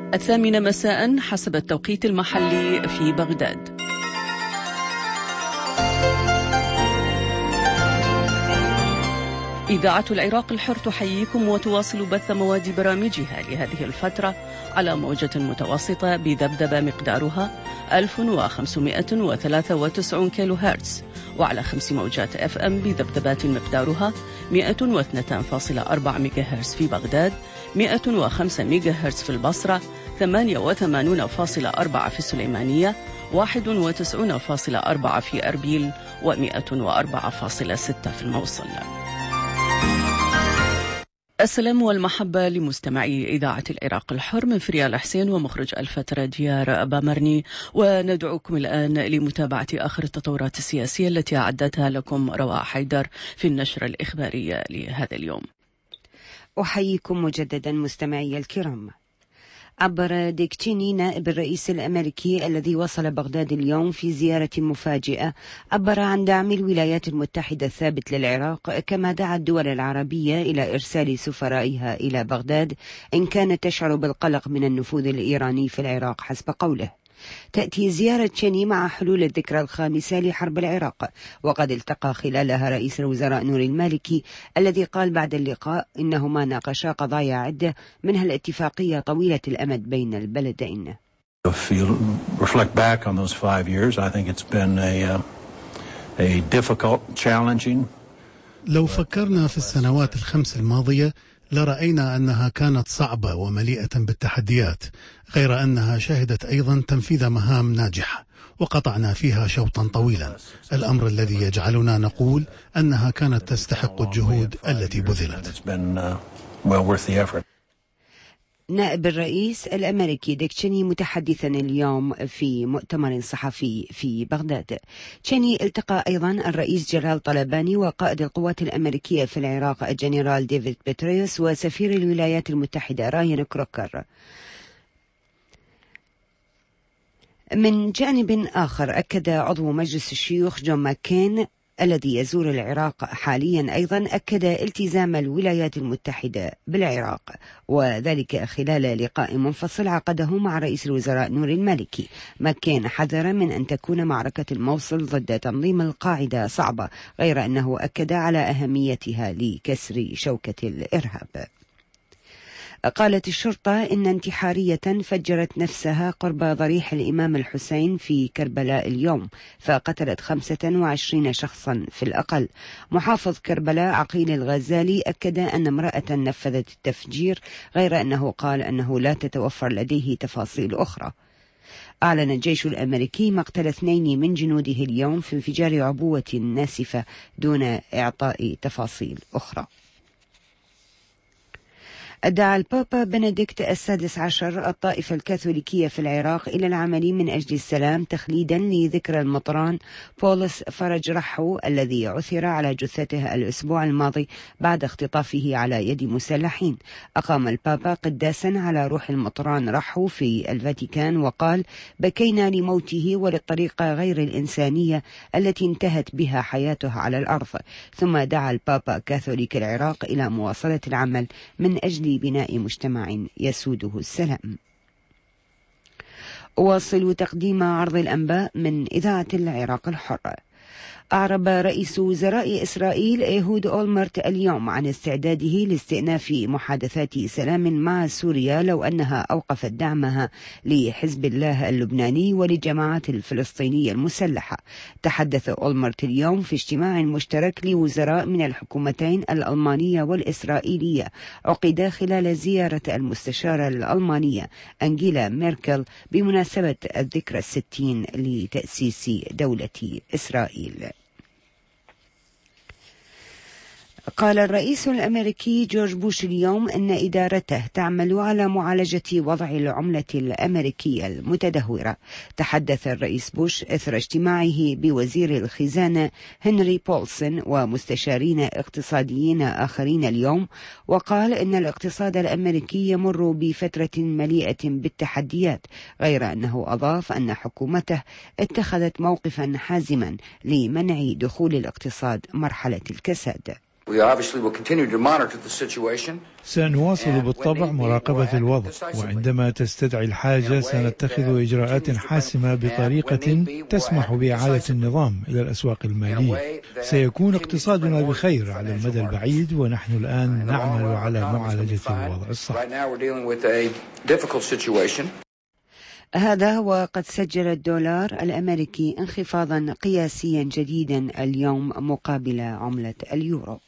الثامنة مساء حسب التوقيت المحلي في بغداد. إذاعة العراق الحر تحييكم وتواصل بث مواد برامجها لهذه الفترة على موجة متوسطة بذبذبة مقدارها 1593 كيلو هرتز، وعلى 5 موجات FM بذبذبات مقدارها 102.4 ميجا هرتز في بغداد، 105 ميجا هرتز في البصرة، 88.4 في السليمانية، 91.4 في أربيل، و104.6 في الموصل. السلام والمحبة لمستمعي إذاعة العراق الحر من فريال حسين ومخرج الفترة ديار بامرني، وندعوكم الآن لمتابعة آخر التطورات السياسية التي أعدتها لكم رواء حيدر في النشرة الإخبارية لهذا اليوم. أحييكم مجددا مستمعي الكرام. عبر ديك تشيني نائب الرئيس الأمريكي الذي وصل بغداد اليوم في زيارة مفاجئة، عبر عن دعم الولايات المتحدة الثابت للعراق، كما دعا الدول العربية إلى إرسال سفرائها إلى بغداد إن كانت تشعر بالقلق من النفوذ الإيراني في العراق حسب قوله. تأتي زيارة تشيني مع حلول الذكرى الخامسة لحرب العراق، وقد التقى خلالها رئيس الوزراء نوري المالكي الذي قال بعد اللقاء إنهما ناقشا قضايا عدة منها الاتفاقية طويلة الأمد بين البلدين. If you reflect back on those 5 years, I think it's been a difficult, challenging. لو فكرنا في السنوات الخمس الماضية لرأينا أنها كانت صعبة ومليئة بالتحديات، غير أنها شهدت أيضا تنفيذ مهام ناجحة وقطعنا فيها شوطا طويلا، الأمر الذي يجعلنا نقول أنها كانت تستحق الجهود التي بذلت. نائب الرئيس الأمريكي ديك تشيني متحدثا اليوم في مؤتمر صحفي في بغداد. تشيني التقى أيضا الرئيس جلال طلباني وقائد القوات الأمريكية في العراق الجنرال ديفيد بيتريوس وسفير الولايات المتحدة راين كروكر. من جانب آخر أكد عضو مجلس الشيوخ جون ماكين الذي يزور العراق حاليا أيضا أكد التزام الولايات المتحدة بالعراق، وذلك خلال لقاء منفصل عقده مع رئيس الوزراء نوري المالكي. ماكين حذر من أن تكون معركة الموصل ضد تنظيم القاعدة صعبة، غير أنه أكد على أهميتها لكسر شوكة الإرهاب. قالت الشرطة إن انتحارية فجرت نفسها قرب ضريح الإمام الحسين في كربلاء اليوم، فقتلت 25 شخصا في الأقل. محافظ كربلاء عقيل الغزالي أكد أن امرأة نفذت التفجير، غير أنه قال أنه لا تتوفر لديه تفاصيل أخرى. أعلن الجيش الأمريكي مقتل 2 من جنوده اليوم في انفجار عبوة ناسفة دون إعطاء تفاصيل أخرى. دعا البابا بنديكت ال16 الطائفة الكاثوليكية في العراق إلى العمل من أجل السلام تخليدا لذكرى المطران بولس فرج رحو الذي عثر على جثته الأسبوع الماضي بعد اختطافه على يد مسلحين. أقام البابا قداسا على روح المطران رحو في الفاتيكان وقال: بكينا لموته وللطريقة غير الإنسانية التي انتهت بها حياته على الأرض. ثم دعا البابا كاثوليك العراق إلى مواصلة العمل من أجل بناء مجتمع يسوده السلام. أواصل تقديم عرض الأنباء من إذاعة العراق الحر. أعرب رئيس وزراء إسرائيل إيهود أولمرت اليوم عن استعداده لاستئناف محادثات سلام مع سوريا لو أنها أوقفت دعمها لحزب الله اللبناني وللجماعات الفلسطينية المسلحة. تحدث أولمرت اليوم في اجتماع مشترك لوزراء من الحكومتين الألمانية والإسرائيلية عقد خلال زيارة المستشارة الألمانية أنجيلا ميركل بمناسبة الذكرى 60 لتأسيس دولة إسرائيل. قال الرئيس الأمريكي جورج بوش اليوم أن إدارته تعمل على معالجة وضع العملة الأمريكية المتدهورة. تحدث الرئيس بوش إثر اجتماعه بوزير الخزانة هنري بولسون ومستشارين اقتصاديين آخرين اليوم، وقال إن الاقتصاد الأمريكي يمر بفترة مليئة بالتحديات، غير أنه أضاف أن حكومته اتخذت موقفا حازما لمنع دخول الاقتصاد مرحلة الكساد. سنواصل بالطبع مراقبة الوضع، وعندما تستدعي الحاجة سنتخذ إجراءات حاسمة بطريقة تسمح بإعادة النظام إلى الأسواق المالية. سيكون اقتصادنا بخير على المدى البعيد، ونحن الآن نعمل على معالجة الوضع الصعب. هذا وقد سجل الدولار الأمريكي انخفاضا قياسيا جديدا اليوم مقابل عملة اليورو.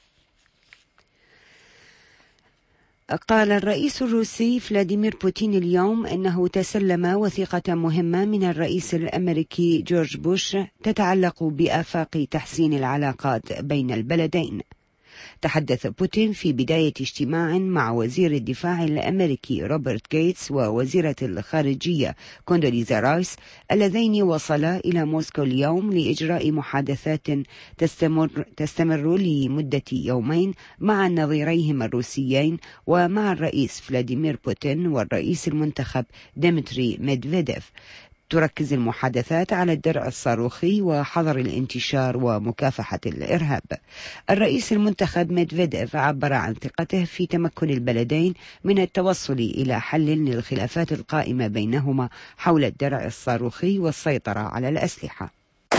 قال الرئيس الروسي فلاديمير بوتين اليوم أنه تسلم وثيقة مهمة من الرئيس الأمريكي جورج بوش تتعلق بآفاق تحسين العلاقات بين البلدين. تحدث بوتين في بداية اجتماع مع وزير الدفاع الأمريكي روبرت غيتس ووزيرة الخارجية كوندوليزا رايس اللذين وصلا إلى موسكو اليوم لإجراء محادثات تستمر لمدة يومين مع نظيريهم الروسيين ومع الرئيس فلاديمير بوتين والرئيس المنتخب ديمتري ميدفيديف. تركز المحادثات على الدرع الصاروخي وحظر الانتشار ومكافحة الإرهاب. الرئيس المنتخب ميدفيديف عبر عن ثقته في تمكن البلدين من التوصل إلى حل للخلافات القائمة بينهما حول الدرع الصاروخي والسيطرة على الأسلحة.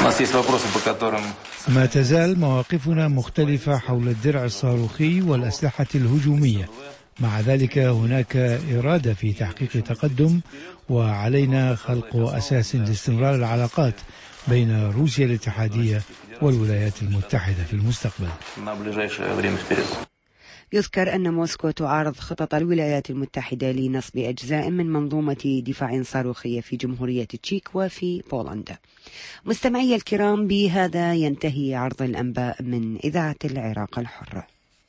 ما تزال مواقفنا مختلفة حول الدرع الصاروخي والأسلحة الهجومية، مع ذلك هناك إرادة في تحقيق تقدم، وعلينا خلق أساس لاستمرار العلاقات بين روسيا الاتحادية والولايات المتحدة في المستقبل. يذكر أن موسكو تعارض خطط الولايات المتحدة لنصب أجزاء من منظومة دفاع صاروخية في جمهورية التشيك وفي بولندا. مستمعي الكرام، بهذا ينتهي عرض الأنباء من إذاعة العراق الحرة.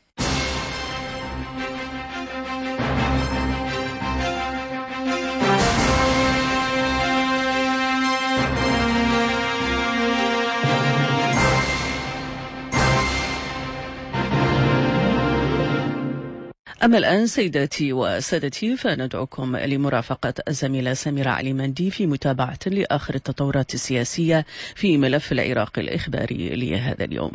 أما الآن سيداتي وسادتي فندعوكم لمرافقة الزميلة سميرة علي مندي في متابعة لآخر التطورات السياسية في ملف العراق الإخباري لهذا اليوم.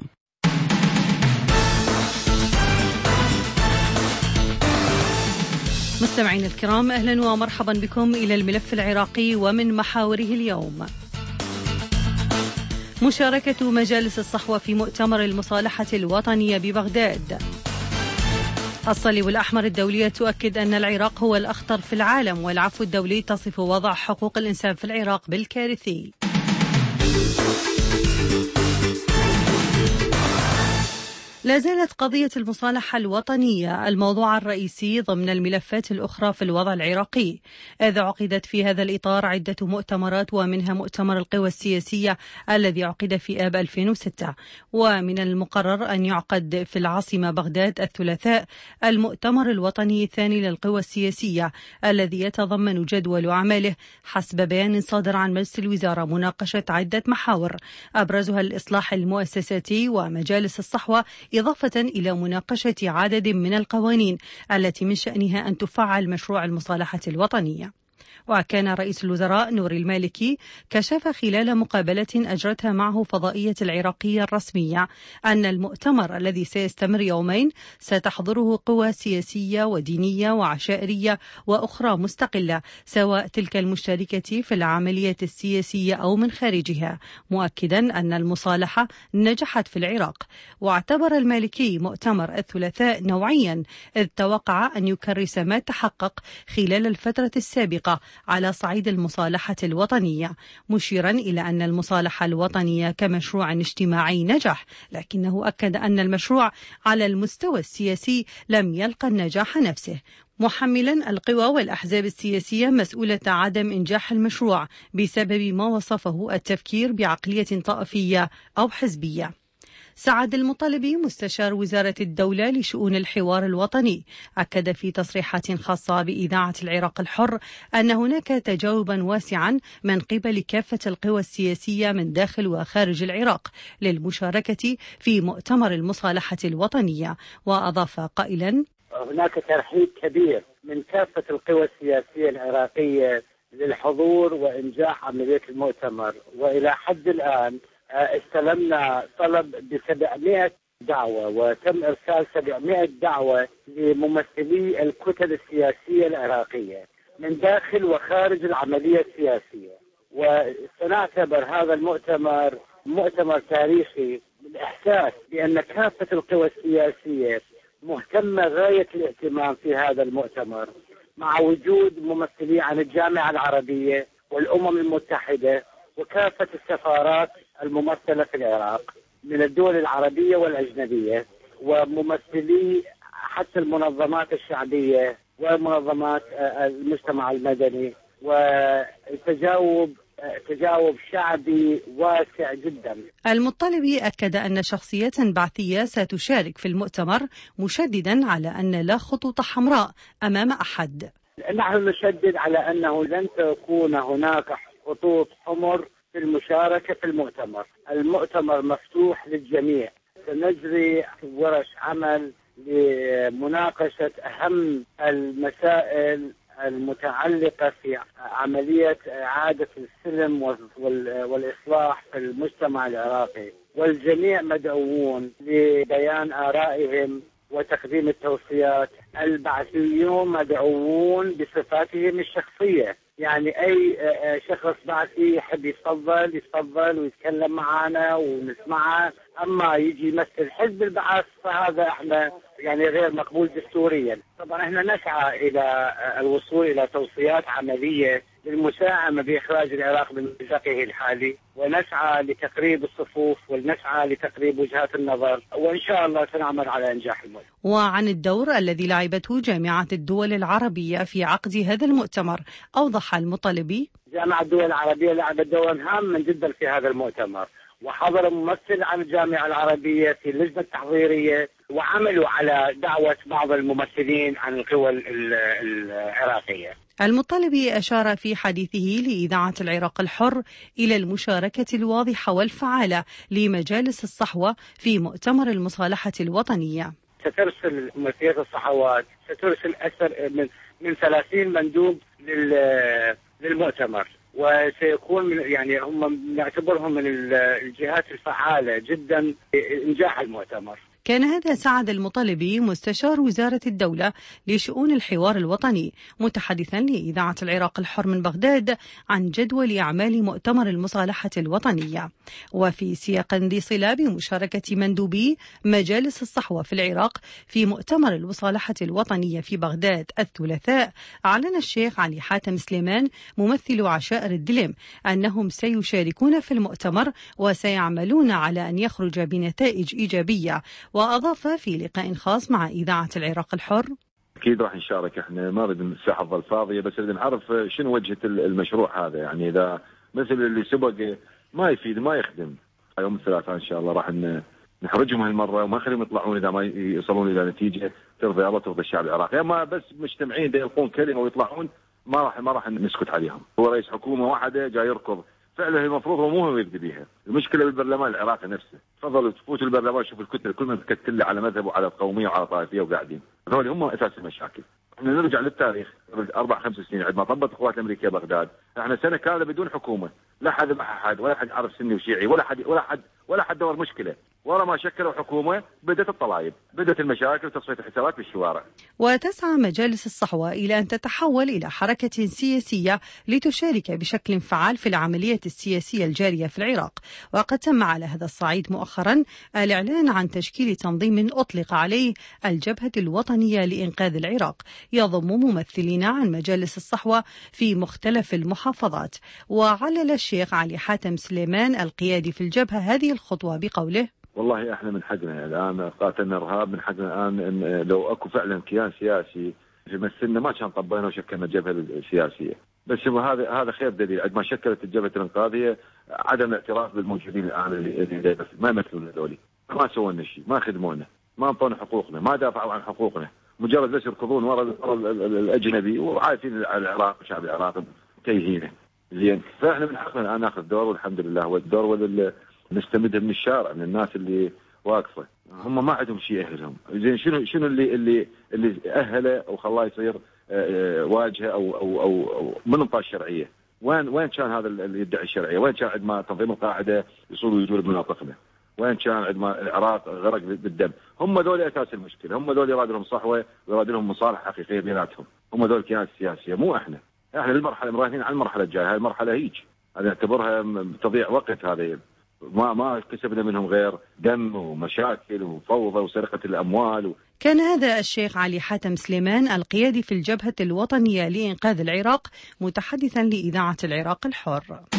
مستمعين الكرام، أهلا ومرحبا بكم إلى الملف العراقي ومن محاوره اليوم. مشاركة مجالس الصحوة في مؤتمر المصالحة الوطنية ببغداد. الصليب الأحمر الدولية تؤكد أن العراق هو الأخطر في العالم، والعفو الدولي تصف وضع حقوق الإنسان في العراق بالكارثي. لا زالت قضية المصالحة الوطنية الموضوع الرئيسي ضمن الملفات الأخرى في الوضع العراقي، إذ عقدت في هذا الإطار عدة مؤتمرات، ومنها مؤتمر القوى السياسية الذي عقد في آب 2006. ومن المقرر أن يعقد في العاصمة بغداد الثلاثاء المؤتمر الوطني الثاني للقوى السياسية، الذي يتضمن جدول أعماله حسب بيان صادر عن مجلس الوزارة مناقشة عدة محاور، أبرزها الإصلاح المؤسساتي ومجالس الصحوة، إضافة إلى مناقشة عدد من القوانين التي من شأنها أن تفعل مشروع المصالحة الوطنية. وكان رئيس الوزراء نوري المالكي كشف خلال مقابلة أجرتها معه فضائية العراقية الرسمية أن المؤتمر الذي سيستمر يومين ستحضره قوى سياسية ودينية وعشائرية وأخرى مستقلة، سواء تلك المشتركة في العملية السياسية أو من خارجها، مؤكدا أن المصالحة نجحت في العراق. واعتبر المالكي مؤتمر الثلاثاء نوعيا، إذ توقع أن يكرس ما تحقق خلال الفترة السابقة على صعيد المصالحة الوطنية، مشيرا إلى أن المصالحة الوطنية كمشروع اجتماعي نجح، لكنه أكد أن المشروع على المستوى السياسي لم يلقى النجاح نفسه، محملا القوى والأحزاب السياسية مسؤولة عدم إنجاح المشروع بسبب ما وصفه التفكير بعقلية طائفية أو حزبية. سعد المطلبي مستشار وزارة الدولة لشؤون الحوار الوطني أكد في تصريحات خاصة بإذاعة العراق الحر أن هناك تجاوبا واسعا من قبل كافة القوى السياسية من داخل وخارج العراق للمشاركة في مؤتمر المصالحة الوطنية، وأضاف قائلا: هناك ترحيب كبير من كافة القوى السياسية العراقية للحضور وإنجاح عملية المؤتمر، وإلى حد الآن استلمنا طلب ب700 دعوة، وتم إرسال 700 دعوة لممثلي الكتل السياسية العراقية من داخل وخارج العملية السياسية. وسنعتبر هذا المؤتمر مؤتمر تاريخي بالإحساس بأن كافة القوى السياسية مهتمة غاية الاهتمام في هذا المؤتمر، مع وجود ممثلي عن الجامعة العربية والأمم المتحدة وكافة السفارات الممثلة في العراق من الدول العربية والأجنبية، وممثلي حتى المنظمات الشعبية ومنظمات المجتمع المدني، تجاوب شعبي واسع جدا. المطلبي أكد أن شخصية بعثية ستشارك في المؤتمر، مشددا على أن لا خطوط حمراء أمام أحد. نحن نشدد على أنه لن تكون هناك خطوط حمر في المشاركة في المؤتمر. المؤتمر مفتوح للجميع. سنجري ورش عمل لمناقشة أهم المسائل المتعلقة في عملية إعادة السلم والإصلاح في المجتمع العراقي، والجميع مدعوون لبيان آرائهم وتقديم التوصيات. البعثيون مدعوون بصفاتهم الشخصية، يعني أي شخص بعثي يحب يتفضل ويتكلم معنا ونسمعه، أما يجي يمثل حزب البعث فهذا احنا يعني غير مقبول دستوريا. طبعا احنا نسعى إلى الوصول إلى توصيات عملية للمساهمة بإخراج العراق من مأزقه الحالي، ونسعى لتقريب الصفوف ونسعى لتقريب وجهات النظر، وإن شاء الله سنعمل على إنجاح المؤتمر. وعن الدور الذي لعبته جامعة الدول العربية في عقد هذا المؤتمر أوضح المطلبي: جامعة الدول العربية لعبت دورا هاما جدا في هذا المؤتمر، وحضر ممثل عن الجامعة العربية في اللجنة التحضيرية، وعملوا على دعوة بعض الممثلين عن القوى العراقية. المطلبي أشار في حديثه لإذاعة العراق الحر إلى المشاركة الواضحة والفعالة لمجالس الصحوة في مؤتمر المصالحة الوطنية. سترسل ممثلية الصحوات، سترسل أكثر من 30 مندوب للمؤتمر، وسيكون يعني هم نعتبرهم من الجهات الفعالة جدا لإنجاح المؤتمر. كان هذا سعد المطلبي مستشار وزارة الدولة لشؤون الحوار الوطني متحدثا لإذاعة العراق الحر من بغداد عن جدول أعمال مؤتمر المصالحة الوطنية. وفي سياق ذي صلة بمشاركة مندوبي مجالس الصحوة في العراق في مؤتمر المصالحة الوطنية في بغداد الثلاثاء، أعلن الشيخ علي حاتم سليمان ممثل عشائر الدلم أنهم سيشاركون في المؤتمر وسيعملون على أن يخرج بنتائج إيجابية. وأضاف في لقاء خاص مع إذاعة العراق الحر: أكيد راح نشارك، احنا ما نريد الساحة تظل فاضية، بس نريد نعرف شنو وجهة المشروع هذا. يعني إذا مثل اللي سبق ما يفيد ما يخدم، يوم الثلاثاء إن شاء الله راح نحرجهم هالمرة وما نخليهم يطلعون إذا ما يوصلون إلى نتيجة ترضي الله ترضي الشعب العراقي. أما بس مجتمعين يلقون كلمة ويطلعون ما راح نسكت عليهم. هو رئيس حكومة واحدة جاي يركض فعلا، المفروض هو مو يبدي بيها. المشكله بالبرلمان العراقي نفسه. تفضلوا تفوتوا البرلمان شوفوا الكتل كل من تكتل على مذهب وعلى قوميه وعلى طائفيه وقاعدين، هذول هم اساس المشاكل. احنا نرجع للتاريخ قبل 4-5 سنين عندما طبت القوات الامريكيه بغداد، احنا سنه كامله بدون حكومه، لا حد مع احد ولا حد عارف سني وشيعي ولا حد دور مشكله. ورا ما شكلوا حكومه بدات الطلايب، بدات المشاكل وتصفيه الحسابات بالشوارع. وتسعى مجالس الصحوة إلى أن تتحول إلى حركة سياسية لتشارك بشكل فعال في العملية السياسية الجارية في العراق. وقد تم على هذا الصعيد مؤخرا الإعلان عن تشكيل تنظيم أطلق عليه الجبهة الوطنية لإنقاذ العراق، يضم ممثلين عن مجالس الصحوة في مختلف المحافظات. وعلل الشيخ علي حاتم سليمان القيادي في الجبهة هذه الخطوة بقوله: والله احنا من حقنا الان قاتلنا ارهاب، من حقنا الان إن لو اكو فعلا كيان سياسي يمثلنا ما كان طبينا وشكلنا الجبهه السياسيه. بس هذا خير دليل عندما شكلت الجبهه الانقاذيه عدم الاعتراف بالموجودين الان اللي ما يمثلون هذول، ما سووا لنا شيء، ما خدمونا، ما انطونا حقوقنا، ما دافعوا عن حقوقنا، مجرد بس يركضون ورا الاجنبي وعارفين العراق وشعب العراق تايهينه. زين، فاحنا من حقنا الان ناخذ دور، والحمد لله والدور نستمد من الشارع، من الناس اللي واقفه، هم ما عندهم شيء يأهلهم. زين، شنو اللي أهله او خلاه يصير واجهه او من انطاء الشرعيه؟ وين كان هذا اللي يدعي الشرعيه؟ وين كان عندما تنظيم القاعده يصول ويجول بمناطقنا؟ وين كان عندما العراق غرق بالدم. هم ذول اساس المشكله، هم ذول يراد لهم صحوه ويراد لهم مصالح حقيقيه بيناتهم، هم ذول الكيانات السياسيه مو احنا بالمرحله رايحين على المرحله الجايه. هاي المرحله هيك انا اعتبرها تضيع وقت، هذه ما كسبنا منهم غير دم ومشاكل وفوضى وسرقه الاموال كان هذا الشيخ علي حاتم سليمان القيادي في الجبهة الوطنية لإنقاذ العراق متحدثا لإذاعة العراق الحر.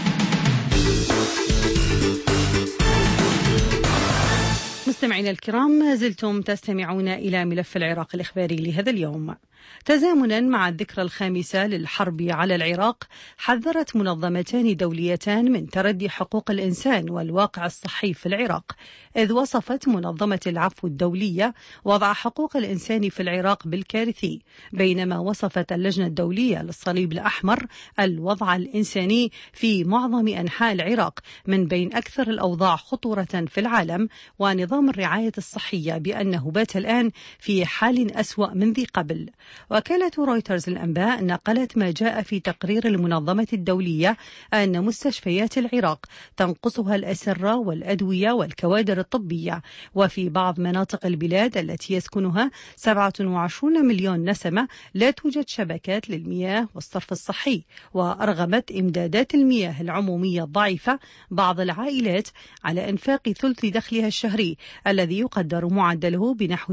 مستمعينا الكرام، ما زلتم تستمعون إلى ملف العراق الإخباري لهذا اليوم. تزامنا مع الذكرى 5 للحرب على العراق، حذرت منظمتان دوليتان من تردي حقوق الإنسان والواقع الصحي في العراق، إذ وصفت منظمة العفو الدولية وضع حقوق الإنسان في العراق بالكارثي، بينما وصفت اللجنة الدولية للصليب الأحمر الوضع الإنساني في معظم أنحاء العراق من بين أكثر الأوضاع خطورة في العالم، ونظام الرعاية الصحية بأنه بات الآن في حال أسوأ من ذي قبل. وكالة رويترز الأنباء نقلت ما جاء في تقرير المنظمة الدولية أن مستشفيات العراق تنقصها الأسرة والأدوية والكوادر الطبية، وفي بعض مناطق البلاد التي يسكنها 27 مليون نسمة لا توجد شبكات للمياه والصرف الصحي، وأرغمت إمدادات المياه العمومية الضعيفة بعض العائلات على إنفاق ثلث دخلها الشهري الذي يقدر معدله بنحو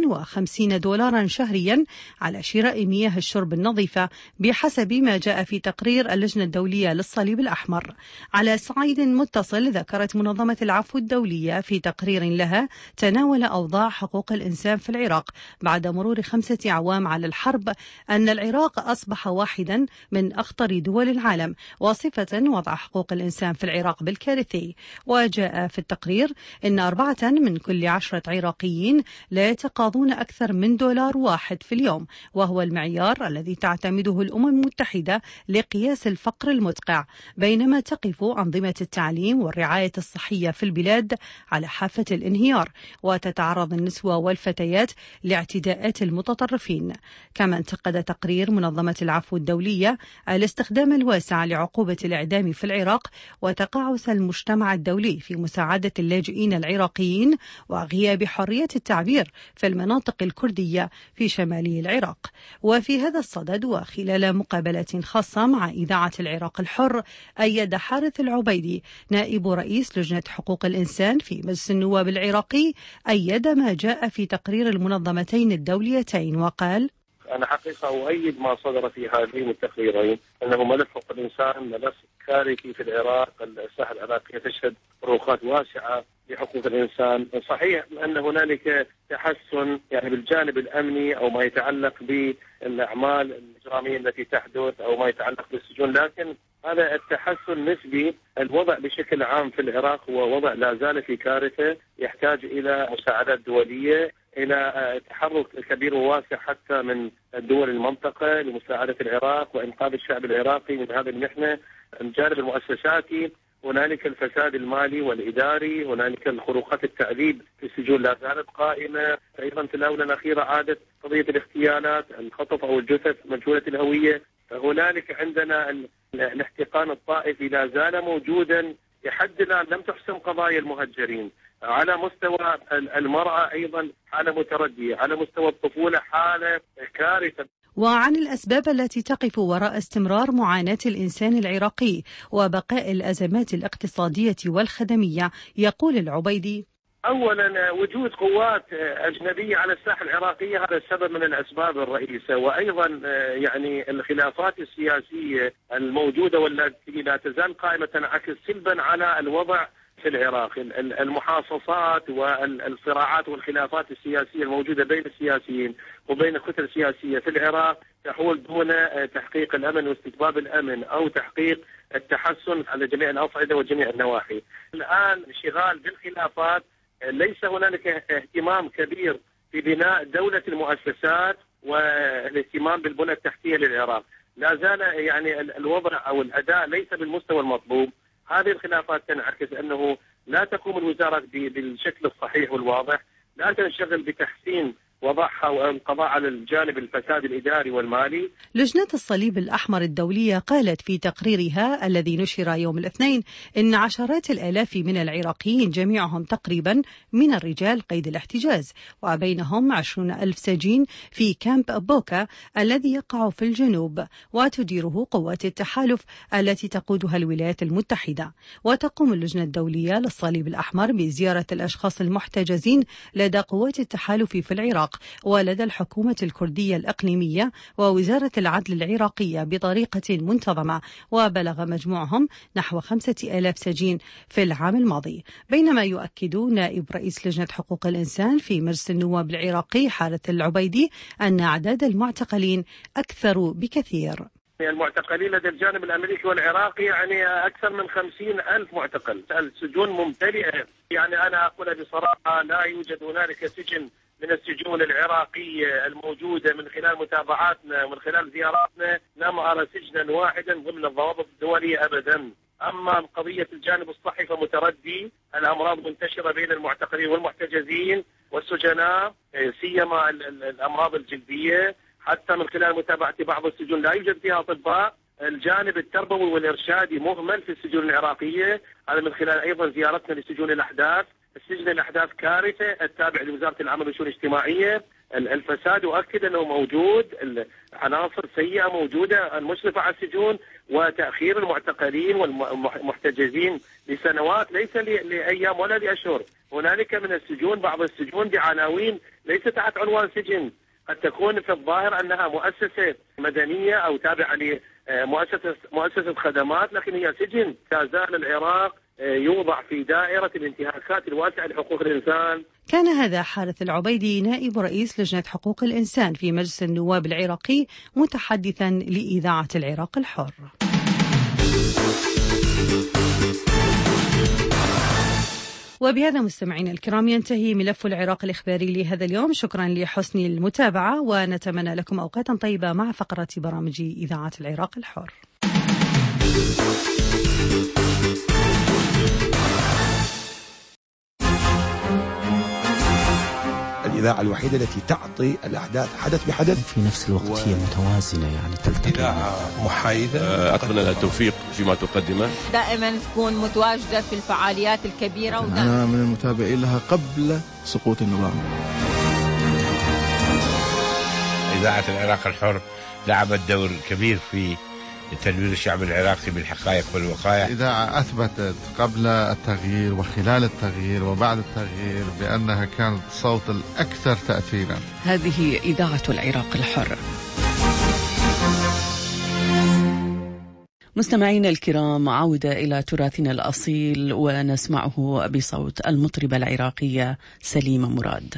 $150 شهريا على شراء مياه الشرب النظيفة، بحسب ما جاء في تقرير اللجنة الدولية للصليب الأحمر. على صعيد متصل، ذكرت منظمة العفو الدولية في تقرير لها تناول أوضاع حقوق الإنسان في العراق بعد مرور 5 أعوام على الحرب أن العراق أصبح واحدا من أخطر دول العالم، وصفة وضع حقوق الإنسان في العراق بالكارثي. وجاء في التقرير إن 4 من كل 10 عراقيين لا يتقاضون أكثر من $1 في اليوم، وهو المعيار الذي تعتمده الأمم المتحدة لقياس الفقر المدقع، بينما تقف أنظمة التعليم والرعاية الصحية في البلاد على حافة الانهيار، وتتعرض النسوة والفتيات لاعتداءات المتطرفين. كما انتقد تقرير منظمة العفو الدولية الاستخدام الواسع لعقوبة الإعدام في العراق، وتقاعس المجتمع الدولي في مساعدة اللاجئين العراقيين، وغياب حرية التعبير في المناطق الكردية في شمال العراق. وفي هذا الصدد، وخلال مقابلة خاصة مع إذاعة العراق الحر، أيد حارث العبيدي نائب رئيس لجنة حقوق الإنسان في مجلس النواب العراقي أيد ما جاء في تقرير المنظمتين الدوليتين، وقال: أنا حقيقة أؤيد ما صدر في هذين التقريرين، أنه ملف حقوق الإنسان ملف كارثي في العراق. الساحة العراقية تشهد فروقات واسعة لحقوق الإنسان. صحيح أن هنالك تحسن بالجانب الأمني أو ما يتعلق بالأعمال الإجرامية التي تحدث أو ما يتعلق بالسجون، لكن هذا التحسن نسبي. الوضع بشكل عام في العراق هو وضع لا زال في كارثة، يحتاج إلى مساعدات دولية، إلى تحرك كبير وواسع حتى من دول المنطقة لمساعدة العراق وإنقاذ الشعب العراقي من هذه المحنة. الجانب المؤسساتي، هنالك الفساد المالي والإداري، هنالك الخروقات التعذيب في السجون لا زالت قائمة. أيضا في الآونة الأخيرة عادت قضية الاغتيالات، الخطف أو الجثث مجهولة الهوية. هنالك عندنا الاحتقان الطائفي لا زال موجودا. لحد الآن لم تحسم قضايا المهجرين. على مستوى المرأة أيضا حالة متردية، على مستوى الطفولة حالة كارثة. وعن الأسباب التي تقف وراء استمرار معاناة الإنسان العراقي وبقاء الأزمات الاقتصادية والخدمية، يقول العبيدي: أولا وجود قوات أجنبية على الساحة العراقية، هذا السبب من الأسباب الرئيسة. وأيضا الخلافات السياسية الموجودة والتي لا تزال قائمة تنعكس سلبا على الوضع في العراق. المحاصصات والصراعات والخلافات السياسية الموجودة بين السياسيين وبين الكتل السياسية في العراق تحول دون تحقيق الأمن واستتباب الأمن أو تحقيق التحسن على جميع الأصعدة وجميع النواحي. الآن انشغال بالخلافات، ليس هنالك اهتمام كبير في بناء دولة المؤسسات والاهتمام بالبنى التحتية للعراق. لا زال الوضع أو الأداء ليس بالمستوى المطلوب. هذه الخلافات تنعكس أنه لا تقوم الوزارات بالشكل الصحيح والواضح، لا تنشغل بتحسين وضعها والقضاء على الجانب الفساد الإداري والمالي. لجنة الصليب الأحمر الدولية قالت في تقريرها الذي نشر يوم الاثنين إن عشرات الآلاف من العراقيين جميعهم تقريبا من الرجال قيد الاحتجاز، وبينهم 20,000 سجين في كامب بوكا الذي يقع في الجنوب وتديره قوات التحالف التي تقودها الولايات المتحدة. وتقوم اللجنة الدولية للصليب الأحمر بزيارة الأشخاص المحتجزين لدى قوات التحالف في العراق ولدى الحكومة الكردية الإقليمية ووزارة العدل العراقية بطريقة منتظمة، وبلغ مجموعهم نحو 5,000 سجين في العام الماضي. بينما يؤكد نائب رئيس لجنة حقوق الإنسان في مجلس النواب العراقي حارث العبيدي أن أعداد المعتقلين أكثر بكثير. المعتقلين لدى الجانب الأمريكي والعراقي يعني أكثر من 50,000 معتقل. السجون ممتلئة. يعني أنا أقول بصراحة لا يوجد هنالك سجن من السجون العراقية الموجودة من خلال متابعاتنا ومن خلال زياراتنا لم أرى سجنا واحدا ضمن الضوابط الدولية أبدا. أما قضية الجانب الصحي فمتردي، الأمراض منتشرة بين المعتقلين والمحتجزين والسجناء، سيما الأمراض الجلدية. حتى من خلال متابعة بعض السجون لا يوجد فيها أطباء. الجانب التربوي والإرشادي مهمل في السجون العراقية، هذا من خلال أيضا زيارتنا لسجون الأحداث. السجن الأحداث كارثة التابع لوزارة العمل والشؤون الاجتماعية. الفساد أؤكد أنه موجود، عناصر سيئة موجودة المشرفة على السجون، وتأخير المعتقلين والمحتجزين لسنوات ليس لأيام ولا لأشهر. هنالك من السجون بعض السجون بعناوين ليس تحت عنوان سجن، قد تكون في الظاهر أنها مؤسسة مدنية أو تابعة لمؤسسة خدمات، لكن هي سجن. لا زال العراق يوضع في دائرة الانتهاكات الواسعة لحقوق الإنسان. كان هذا حارث العبيدي نائب رئيس لجنة حقوق الإنسان في مجلس النواب العراقي متحدثا لإذاعة العراق الحر. وبهذا مستمعينا الكرام ينتهي ملف العراق الإخباري لهذا اليوم. شكرا لحسن المتابعة ونتمنى لكم أوقاتا طيبة مع فقرة برامج إذاعة العراق الحر. الإذاعة الوحيدة التي تعطي الأحداث حدث بحدث في نفس الوقت هي متوازنة، يعني تلتقي. إذاعة محايدة. أتمنى لها التوفيق فيما تقدمه، دائما تكون متواجدة في الفعاليات الكبيرة. أنا من المتابعين لها قبل سقوط النظام. إذاعة العراق الحر لعبت دور كبير في تنوير الشعب العراقي بالحقائق والوقائع. الإذاعة أثبتت قبل التغيير وخلال التغيير وبعد التغيير بأنها كانت الصوت الأكثر تأثيرا. هذه إذاعة العراق الحر. مستمعينا الكرام، عودة إلى تراثنا الأصيل ونسمعه بصوت المطربة العراقية سليمة مراد.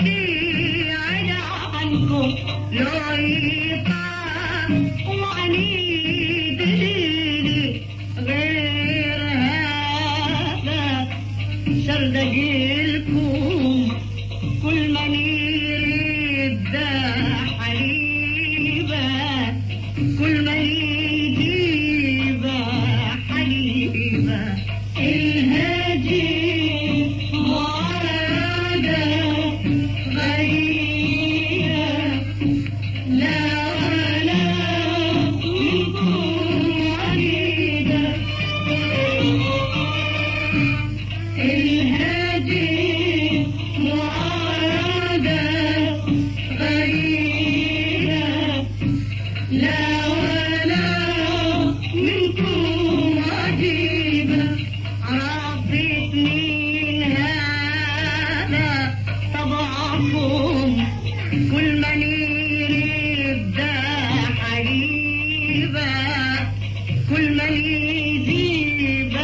لا شردقيلكم كل من يريد حليبة كل من يجيب حليبة الهادي معرضة غريبة لا ولا منكم عريضة الهادي معرضة غريبة لا ولا منكم عجيبة عرفت من هذا طبعكم كل من يريد حليبة كل من يجيب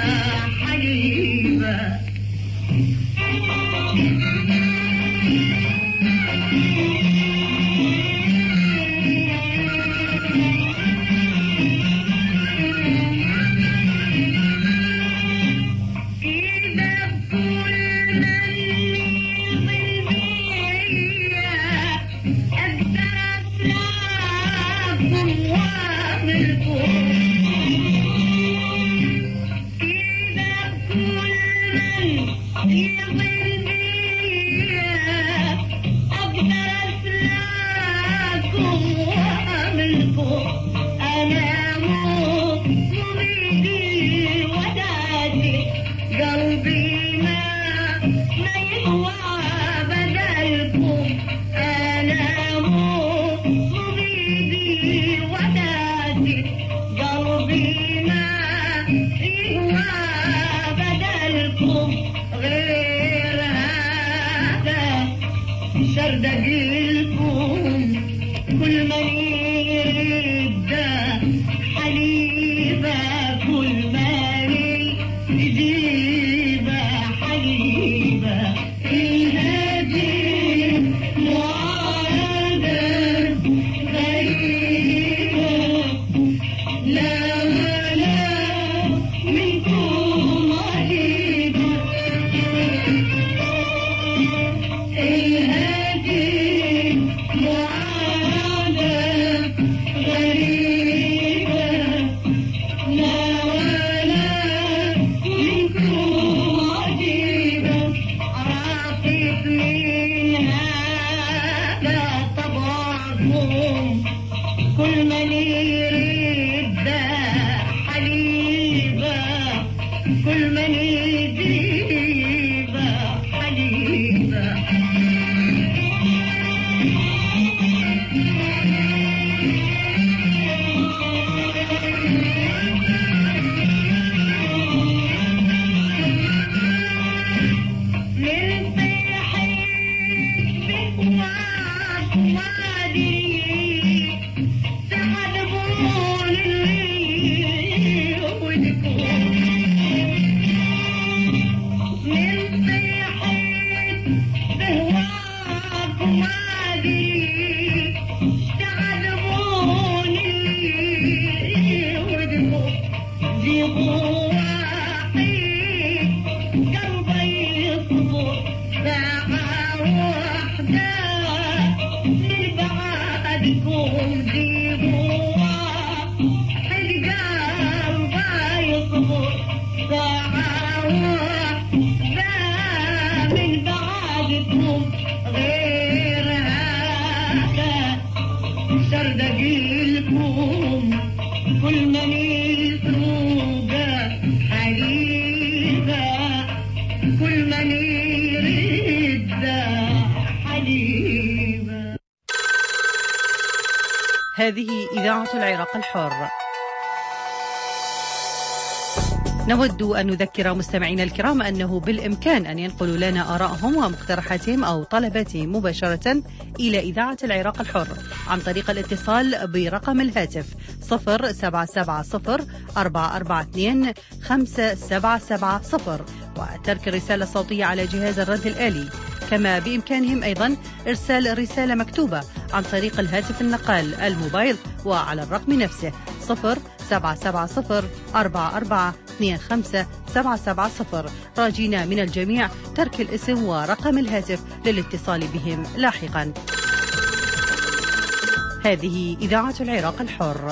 حليبة شردقيلكم كل من يريد حليبة كل من يجيب حليبة الهادي معرضة غريبة لا ولا منكم عجيبة الهادي معرضة غريبة لا ولا منكم عجيبة عرفت من هذا طبعكم كل من يريد حليبة كل من يجيب حليبة من صيحي بهواك وادري تحدبون الريح ودكم من صيحي بهواك وادري تحدبون الريح ودكم جيبوا وحيد قلبي يصبر ساعة واحدة من بعدكم جيبوا وحيد قلبي يصبر ساعة واحدة من بعدكم غير هذا شردقيلكم كل من يسوق حليبة كل من يريد حليبة. هذه إذاعة العراق الحر. نود أن نذكر مستمعينا الكرام أنه بالإمكان أن ينقلوا لنا آرائهم ومقترحاتهم أو طلباتهم مباشرة إلى إذاعة العراق الحر عن طريق الاتصال برقم الهاتف 0770-442-5770 وترك الرسالة الصوتية على جهاز الرد الآلي. كما بإمكانهم أيضا إرسال رسالة مكتوبة عن طريق الهاتف النقال الموبايل وعلى الرقم نفسه 0770-44 25 راجين من الجميع ترك الاسم ورقم الهاتف للاتصال بهم لاحقا. هذه إذاعة العراق الحر.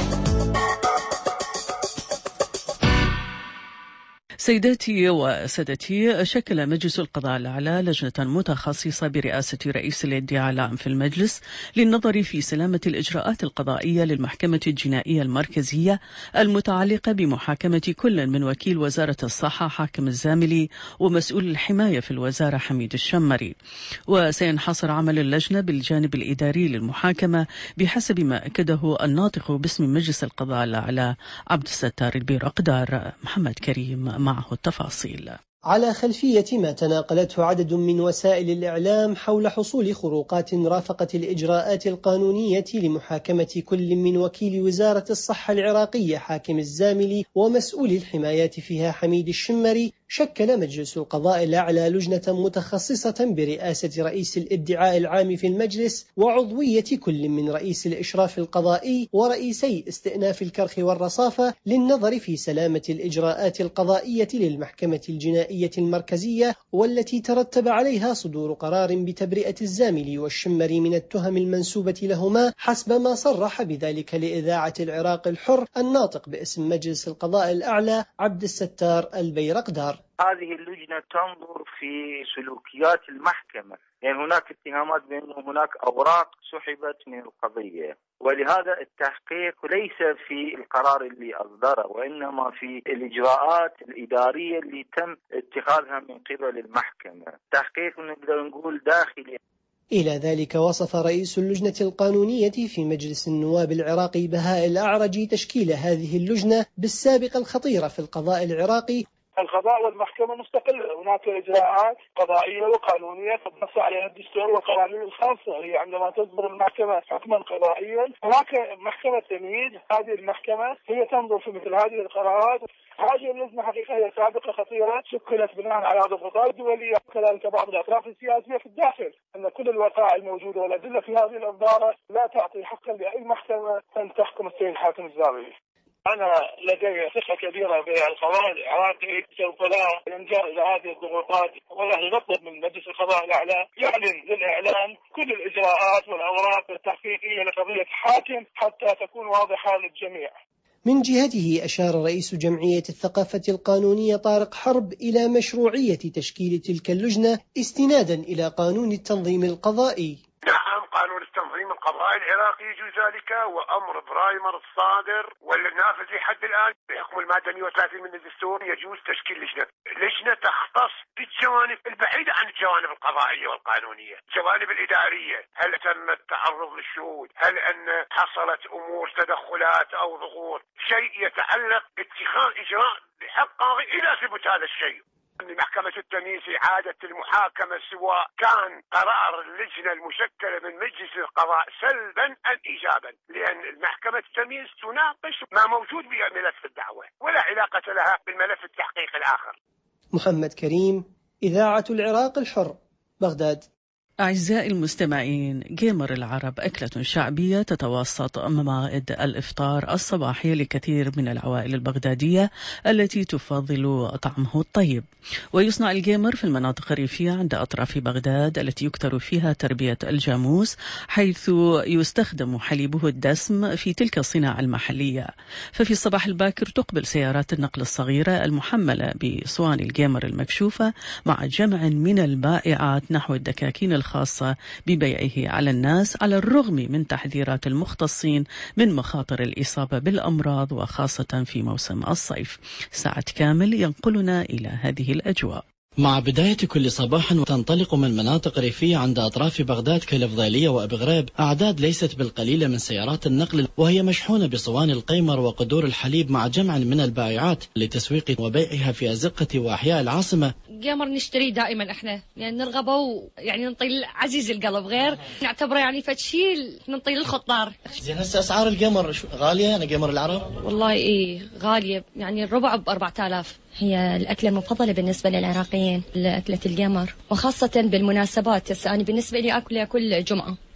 سيداتي وسادتي، شكل مجلس القضاء الأعلى لجنة متخصصة برئاسة رئيس الادعاء العام في المجلس للنظر في سلامة الإجراءات القضائية للمحكمة الجنائية المركزية المتعلقة بمحاكمة كل من وكيل وزارة الصحة حاكم الزاملي ومسؤول الحماية في الوزارة حميد الشمري. وسينحصر عمل اللجنة بالجانب الإداري للمحاكمة بحسب ما أكده الناطق باسم مجلس القضاء الأعلى عبد الستار البيرقدار. محمد كريم معه التفاصيل. على خلفية ما تناقلته عدد من وسائل الإعلام حول حصول خروقات رافقت الإجراءات القانونية لمحاكمة كل من وكيل وزارة الصحة العراقية حاكم الزاملي ومسؤول الحمايات فيها حميد الشمري، شكل مجلس القضاء الأعلى لجنة متخصصة برئاسة رئيس الادعاء العام في المجلس وعضوية كل من رئيس الإشراف القضائي ورئيسي استئناف الكرخ والرصافة للنظر في سلامة الإجراءات القضائية للمحكمة الجنائية المركزية، والتي ترتب عليها صدور قرار بتبرئة الزاملي والشمري من التهم المنسوبة لهما حسب ما صرح بذلك لإذاعة العراق الحر الناطق باسم مجلس القضاء الأعلى عبد الستار البيرقدار. هذه اللجنة تنظر في سلوكيات المحكمة، يعني هناك اتهامات بأن هناك أوراق سحبت من القضية، ولهذا التحقيق ليس في القرار اللي أصدره وإنما في الإجراءات الإدارية اللي تم اتخاذها من قبل المحكمة. تحقيق نقدر نقول داخلي. إلى ذلك وصف رئيس اللجنة القانونية في مجلس النواب العراقي بهاء الأعرجي تشكيل هذه اللجنة بالسابقة الخطيرة في القضاء العراقي. القضاء والمحكمة مستقلة، هناك إجراءات قضائية وقانونية تنص عليها الدستور والقوانين الخاصة. هي عندما تصدر المحكمة حكما قضائيا هناك محكمة تمييز، هذه المحكمة هي تنظر في مثل هذه القرارات. هذه اللجنة حقيقة هي سابقة خطيرة شكلت بناء على ضغوطات دولية وكذلك بعض الأطراف السياسية في الداخل، أن كل الوقائع الموجودة والأدلة في هذه الإصدارات لا تعطي حقا لأي محكمة أن تحكم السيد حاكم الزاملي. أنا لدي ثقة كبيرة بالقضاء العراقي سوف لا ينجر إلى هذه الضغوطات، ونحن نطلب من مجلس القضاء الأعلى يعلن للإعلام كل الإجراءات والأوراق التحقيقية لقضية حاكم حتى تكون واضحة للجميع. من جهته أشار رئيس جمعية الثقافة القانونية طارق حرب إلى مشروعية تشكيل تلك اللجنة استنادا إلى قانون التنظيم القضائي. نعم، قانون التنظيم القضائي العراقي يجوز ذلك، وأمر برايمر الصادر والنافذ لحد الآن بحكم المادة 130 من الدستور يجوز تشكيل لجنة تختص بالجوانب البعيدة عن الجوانب القضائية والقانونية، الجوانب الإدارية. هل تم التعرض للشهود؟ هل أن حصلت أمور تدخلات أو ضغوط؟ شيء يتعلق باتخاذ إجراء بحق قاضي إلى ثبوت هذا الشيء. محكمة التمييز إعادة المحاكمة سواء كان قرار اللجنة المشكلة من مجلس القضاء سلبا أم إيجابا، لأن محكمة التمييز تناقش ما موجود بملف الدعوة ولا علاقة لها بالملف التحقيق الآخر. محمد كريم، إذاعة العراق الحر، بغداد. أعزائي المستمعين، جيمر العرب أكلة شعبية تتوسط موائد الإفطار الصباحي لكثير من العوائل البغدادية التي تفضل طعمه الطيب. ويصنع الجيمر في المناطق الريفية عند أطراف بغداد التي يكثر فيها تربية الجاموس، حيث يستخدم حليبه الدسم في تلك الصناعة المحلية. ففي الصباح الباكر تقبل سيارات النقل الصغيرة المحملة بصواني الجيمر المكشوفة مع جمع من البائعات نحو الدكاكين الخاصة ببيعه على الناس، على الرغم من تحذيرات المختصين من مخاطر الإصابة بالأمراض وخاصة في موسم الصيف. سعد كامل ينقلنا إلى هذه الأجواء. مع بداية كل صباح تنطلق من مناطق ريفية عند أطراف بغداد كالفضيلية وأبي غريب أعداد ليست بالقليلة من سيارات النقل، وهي مشحونة بصواني القيمر وقدور الحليب مع جمع من البائعات لتسويق وبيعها في أزقة وأحياء العاصمة. جيمر نشتري دائما احنا، يعني نرغبه ويعني نطيل عزيز القلب، غير نعتبره يعني فتشيل نطيل الخطار. زين هسه أسعار الجيمر غالية؟ أنا جيمر العرب والله إيه غالية، يعني الربع ب4000. هي الأكلة المفضلة بالنسبة للعراقيين، أكلة الجيمر، وخاصة بالمناسبات. أنا بالنسبة لي أكلها كل جمعة،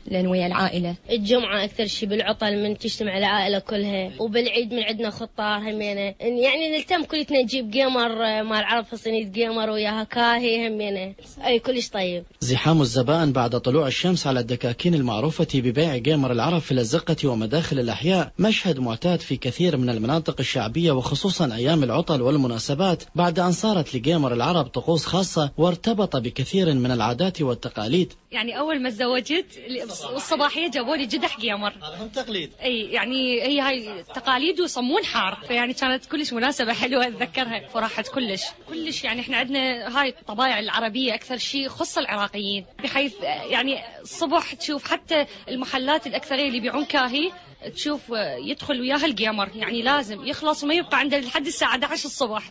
لأن ويا العائلة. الجمعة أكثر شيء بالعطل من تجتمع العائلة كلها، وبالعيد من عندنا خطار همينة، يعني نلتم كلنا نجيب جيمر مع العرب فصينية جيمر وياها كاهي همينة، أي كلش طيب. زحام الزبائن بعد طلوع الشمس على الدكاكين المعروفة ببيع جيمر العرب في الأزقة ومداخل الأحياء مشهد معتاد في كثير من المناطق الشعبية وخصوصا أيام العطل والمناسبات، بعد أن صارت لجيمر العرب طقوس خاصة وارتبط بكثير من العادات والتقاليد. يعني أول ما تزوجت الصباحية جابوا لي جدح جيمر، هذا هم تقليد. أي يعني هي هاي تقاليد وصمون حار، فيعني كانت كلش مناسبة حلوة أتذكرها، فرحت كلش يعني إحنا عندنا هاي الطبايع العربية أكثر شيء خص العراقيين، بحيث يعني الصبح تشوف حتى المحلات الأكثرية اللي يبيعون كاهي تشوف يدخل وياها الجيمر، يعني لازم يخلص وما يبقى عنده لحد الساعة 11 الصبح.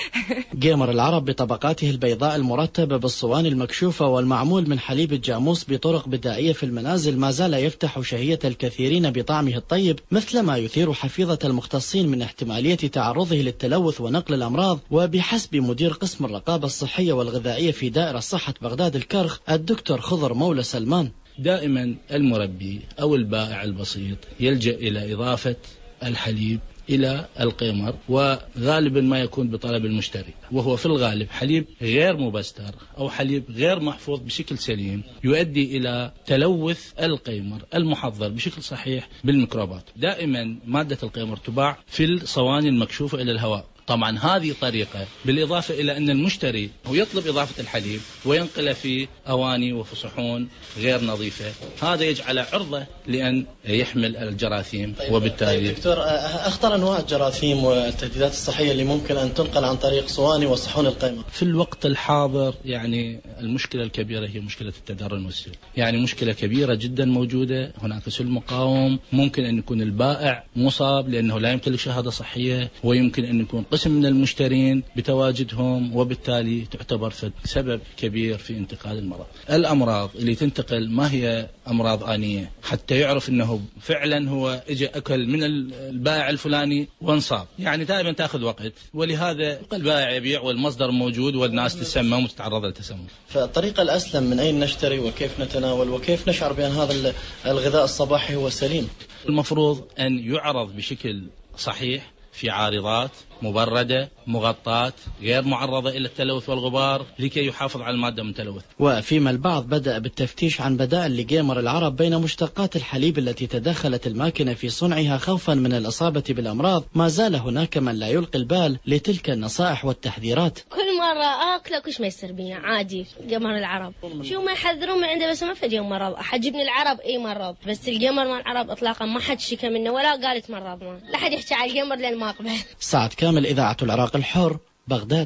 جيمر العرب بطبقاته البيضاء المرتبة بالصواني المكشوفة والمعمول من حليب الجاموس بطرق بدائية في المنازل ما زال يفتح شهية الكثيرين بطعمه الطيب، مثلما يثير حفيظة المختصين من احتمالية تعرضه للتلوث ونقل الأمراض. وبحسب مدير قسم الرقابة الصحية والغذائية في دائرة صحة بغداد الكرخ الدكتور خضر مولى سلمان، دائما المربي أو البائع البسيط يلجأ إلى إضافة الحليب إلى القيمر، وغالبا ما يكون بطلب المشتري، وهو في الغالب حليب غير مبستر أو حليب غير محفوظ بشكل سليم يؤدي إلى تلوث القيمر المحضر بشكل صحيح بالميكروبات. دائما مادة القيمر تباع في الصواني المكشوفة إلى الهواء. طبعا هذه طريقة، بالإضافة إلى أن المشتري هو يطلب إضافة الحليب وينقله في أواني وفي صحون غير نظيفة، هذا يجعل عرضة لأن يحمل الجراثيم. وبالتالي دكتور، أخطر أنواع الجراثيم والتهديدات الصحية اللي ممكن أن تنقل عن طريق صواني وصحون القيمة في الوقت الحاضر، يعني المشكلة الكبيرة هي مشكلة التدرن والسل، يعني مشكلة كبيرة جدا موجودة. هناك سل مقاوم، ممكن أن يكون البائع مصاب لأنه لا يمتلك شهادة صحية، ويمكن أن يكون قسم من المشترين بتواجدهم، وبالتالي تعتبر سبب كبير في انتقال المرض. الأمراض اللي تنتقل ما هي أمراض آنية، حتى يعرف أنه فعلا هو اجى أكل من البائع الفلاني وانصاب، يعني دائما تأخذ وقت، ولهذا البائع يبيع والمصدر موجود والناس تسمم وتتعرض للتسمم. فالطريقة الأسلم من أين نشتري وكيف نتناول وكيف نشعر بأن هذا الغذاء الصباحي هو سليم؟ المفروض أن يعرض بشكل صحيح في عارضات مبردة مغطاة غير معرضة إلى التلوث والغبار لكي يحافظ على المادة من تلوث. وفيما البعض بدأ بالتفتيش عن بدائل لجيمر العرب بين مشتقات الحليب التي تدخلت الماكنة في صنعها خوفا من الإصابة بالأمراض، ما زال هناك من لا يلقي البال لتلك النصائح والتحذيرات. كل مرة أكله كش ما يصير بينا عادي جمر العرب، شو ما يحذرون من عنده، بس ما فدي مرض حجبني العرب أي مرض، بس الجمر مع العرب إطلاقا ما حد شكى منه ولا قالت مرضنا، لا حد يحكي على الجمر لين ما قبل. سعد كامل، إذاعة العراق الحر، بغداد.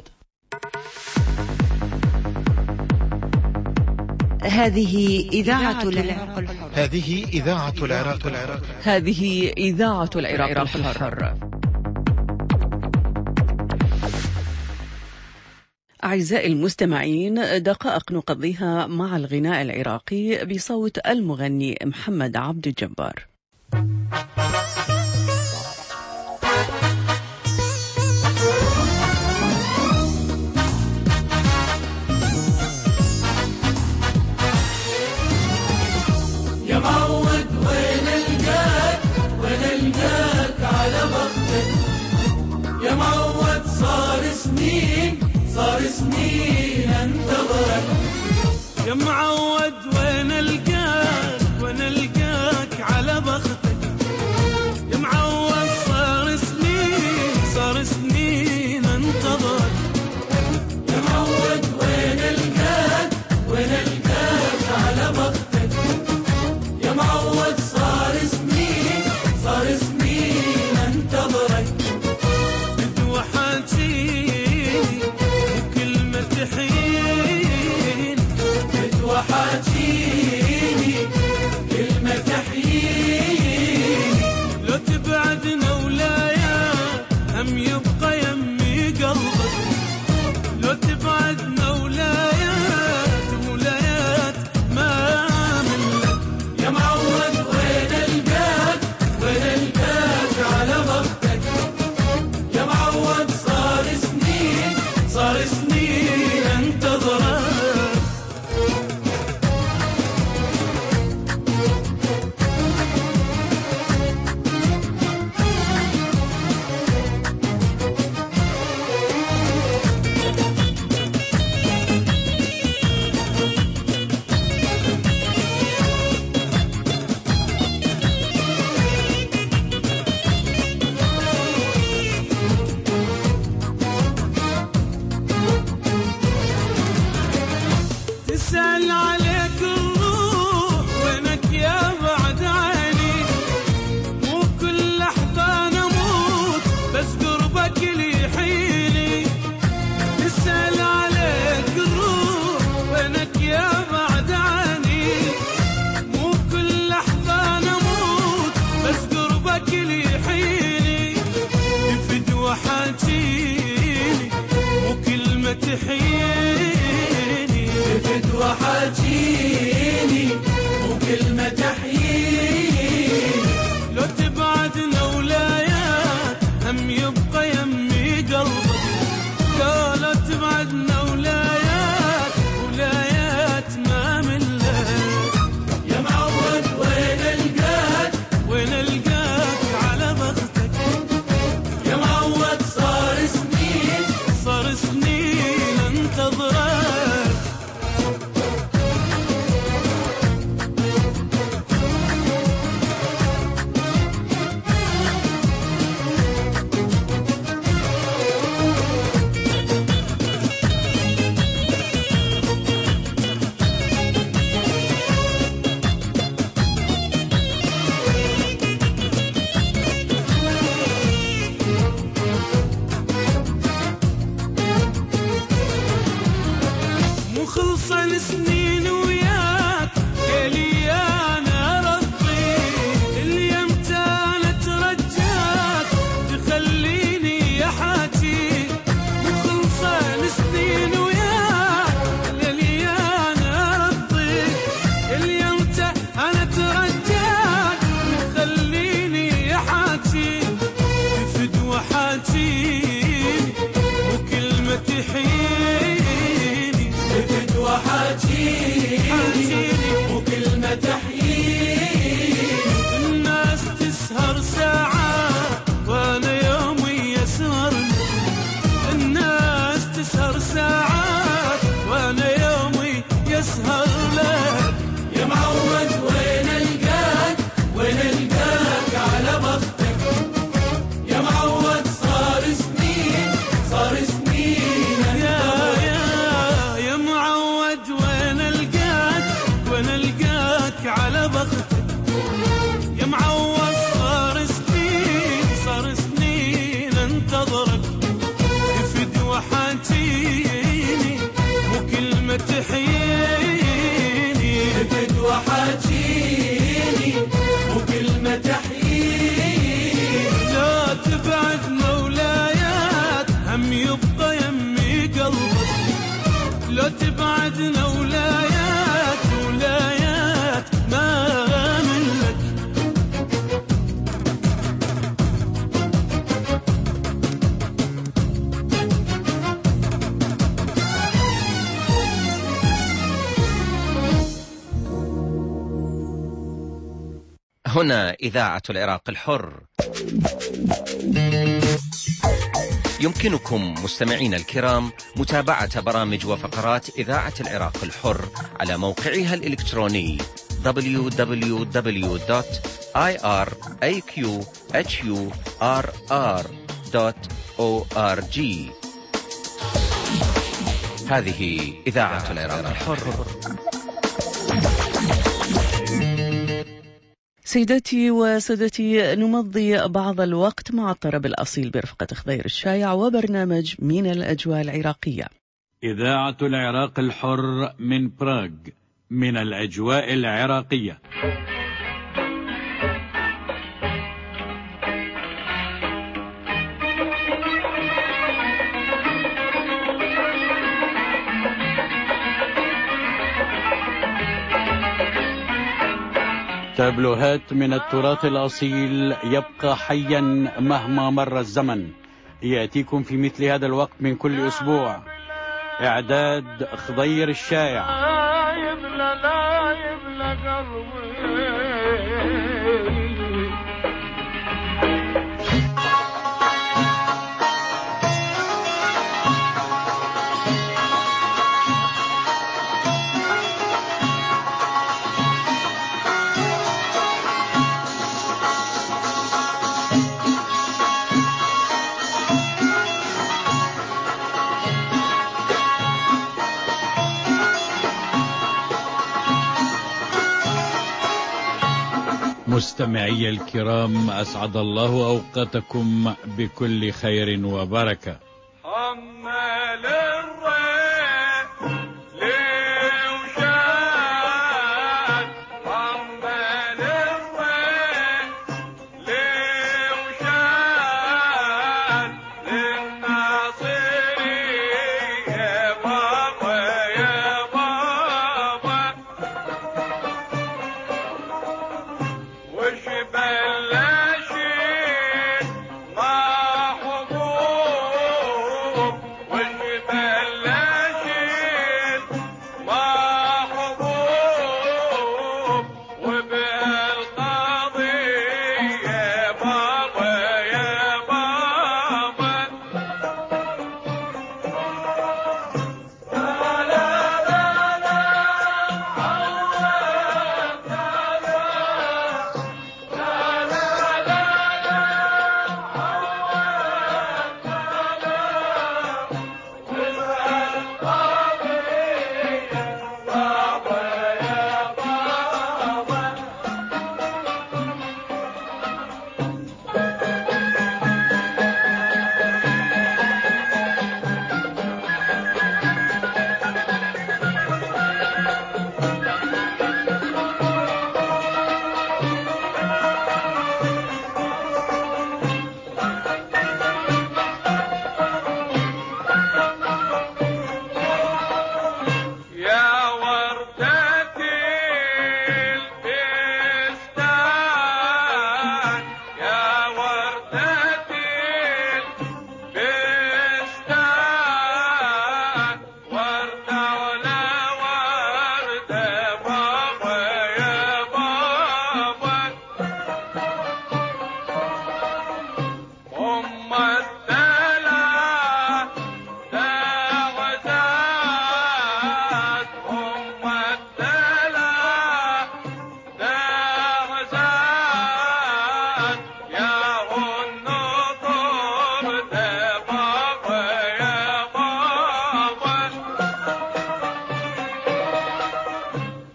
هذه إذاعة العراق الحر. هذه إذاعة العراق الحر. هذه إذاعة العراق الحر. أعزائي المستمعين، دقائق نقضيها مع الغناء العراقي بصوت المغني محمد عبد الجبار. يا معود وين القاك على بختك، يا معود صار سنين انتظرك، يا معود وين القاك على بختك، يا معود صار سنين انتظرك، يا معود وين القاك على بختك، يا معود صار سنين انتظرك، بدو حاجيني وكلمة تحييني، بدو حاجيني كلمة تحييني، لو تبعدنا ولايا هم يبقى يمي قلبك، لو تبعدنا ولايات ما منك، يا معود وين القاك على بختك، يا معود صار سنين انتظرك. سنين وياك ليلي انا رضي اللي امتى انا ترجاك تخليني يا حاجي مخلصة سنين وياك ليلي انا رضي اللي امتى انا ترجاك تخليني يا حاجي بفدوى حاجيني وكلمة تحييني بفدوى حاجيني وكلمة تحييني الناس تسهر ساعات وانا يومي يسهر الناس تسهر ساعات وانا يومي يسهر لك يا معود وين القاك وين القاك على بختك يا معود صار سنين يا معود وين القاك على بختك يا معود صار سنين انتظرك بفدوى حاجيني وكلمة تحييني بفدوى حاجيني وكلمة تحييني لا تبعد مولايات هم يبقى يمي قلبك لا تبعدنا ولايات ما منك هنا إذاعة العراق الحر. يمكنكم مستمعين الكرام متابعة برامج وفقرات إذاعة العراق الحر على موقعها الإلكتروني www.iraqhurr.org. هذه إذاعة العراق الحر. سيداتي وسادتي، نمضي بعض الوقت مع الطرب الأصيل برفقة خضير الشايع وبرنامج من الأجواء العراقية. إذاعة العراق الحر من براغ، من الأجواء العراقية. تابلوهات من التراث الأصيل يبقى حيا مهما مر الزمن، يأتيكم في مثل هذا الوقت من كل أسبوع. إعداد خضير الشايع. مستمعي الكرام، أسعد الله أوقاتكم بكل خير وبركة. وش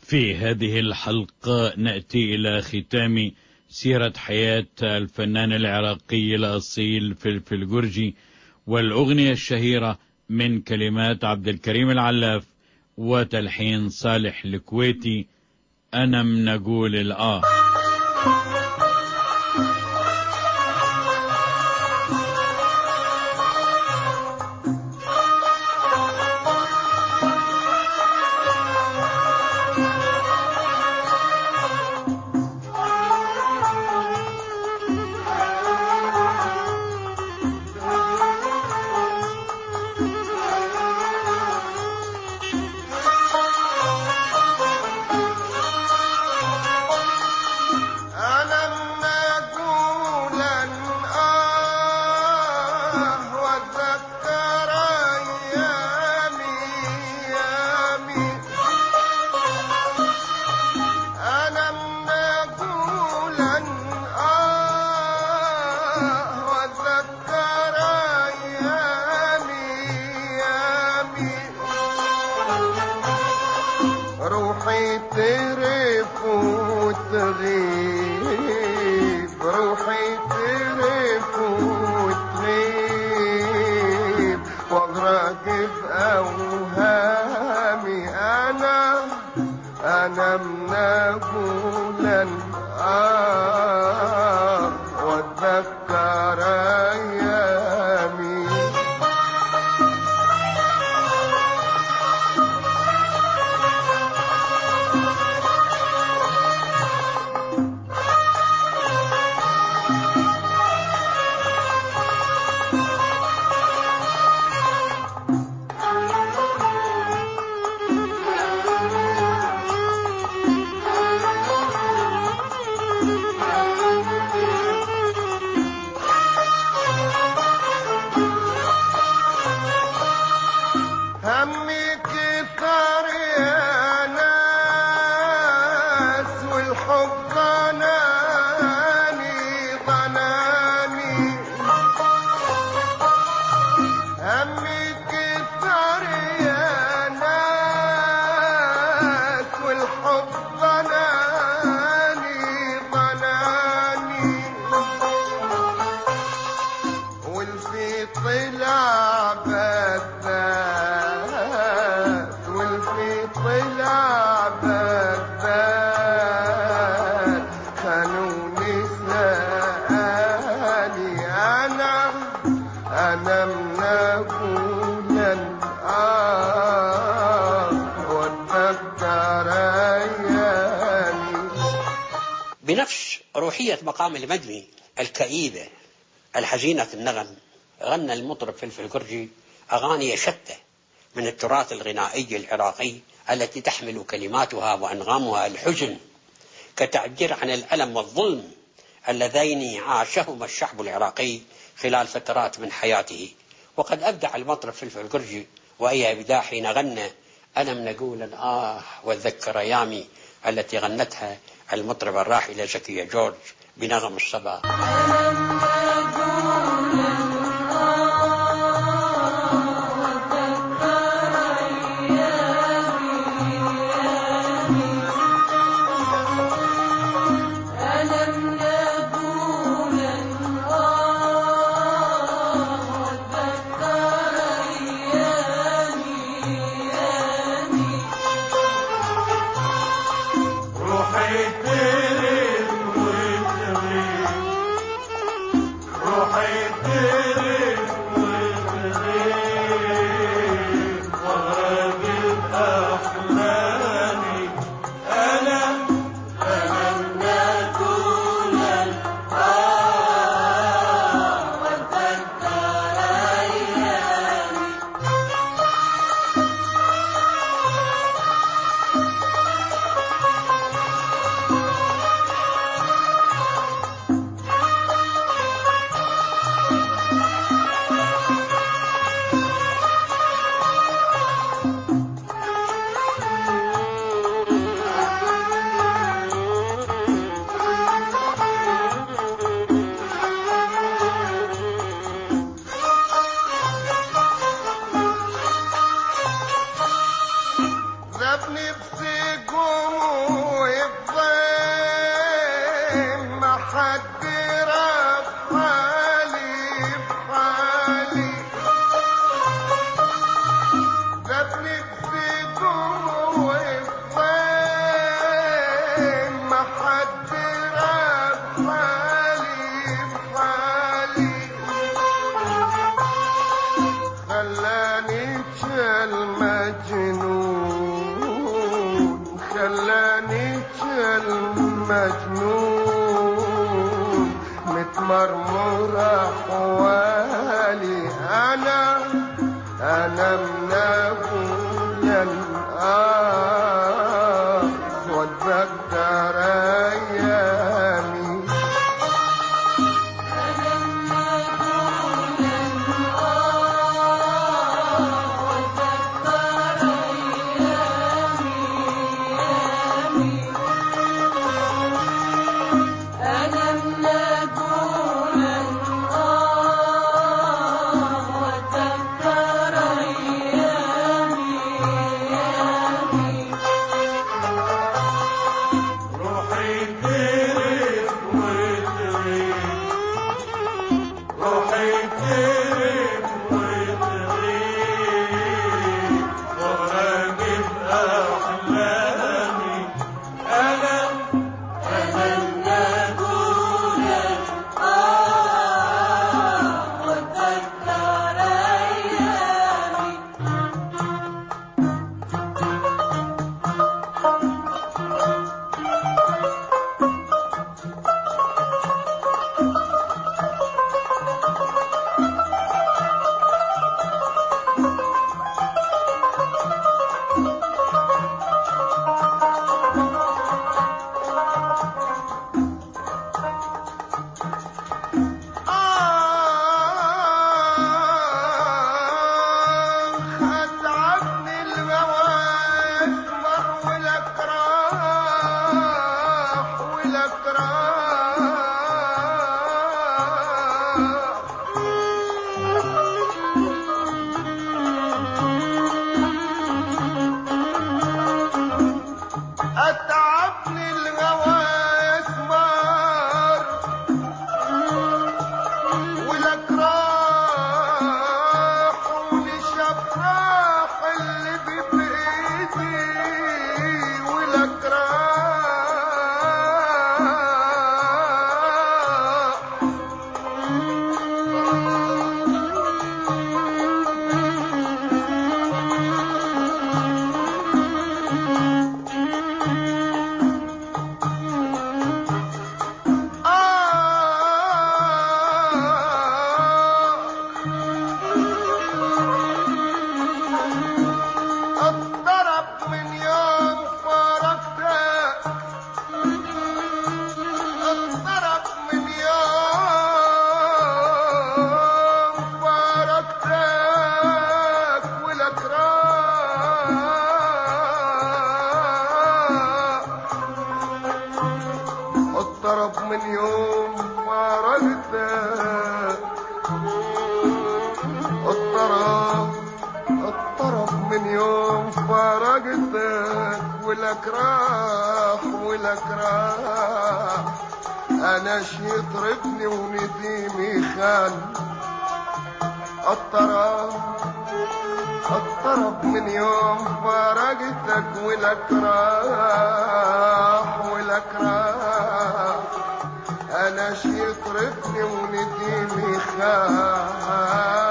في هذه الحلقة نأتي إلى ختام سيرة حياة الفنان العراقي الأصيل فلفل جرجي والأغنية الشهيرة من كلمات عبد الكريم العلاف وتلحين صالح الكويتي، أنا منقول الآه. بنفس روحية مقام المدني الكئيبة الحزينة النغم، غنى المطرب فلفل جرجي أغاني شتى من التراث الغنائي العراقي التي تحمل كلماتها وأنغامها الحزن كتعبير عن الألم والظلم اللذين عاشهما الشعب العراقي خلال فترات من حياته. وقد أبدع المطرب فلفل جرجي وهي إبداع حين غنى أنا منقول الآه واتذكر أيامي التي غنتها المطربة الراحلة زكية جورج بنغم الصبا. المجنون خلاني المجنون متمرمر أحوالي أنا من أبويا واتذكر أيامي أنا شي يطربني ونديمي خان الطرب من يوم فارقتك ولك راح أنا شي يطربني ونديمي خان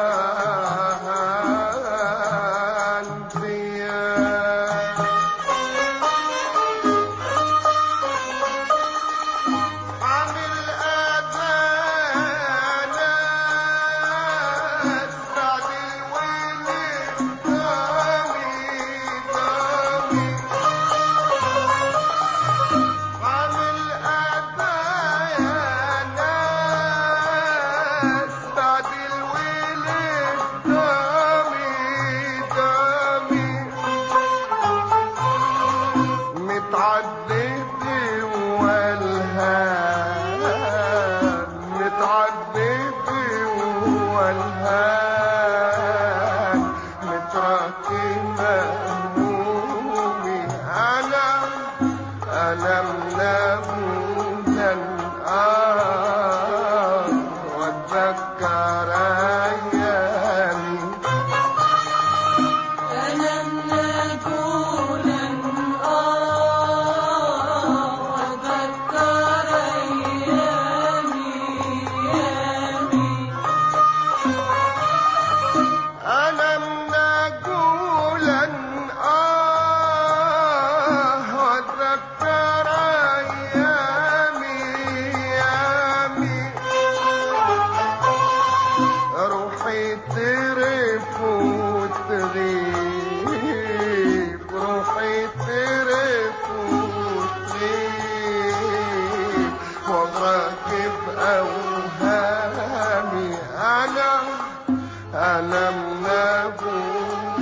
أنا من أقول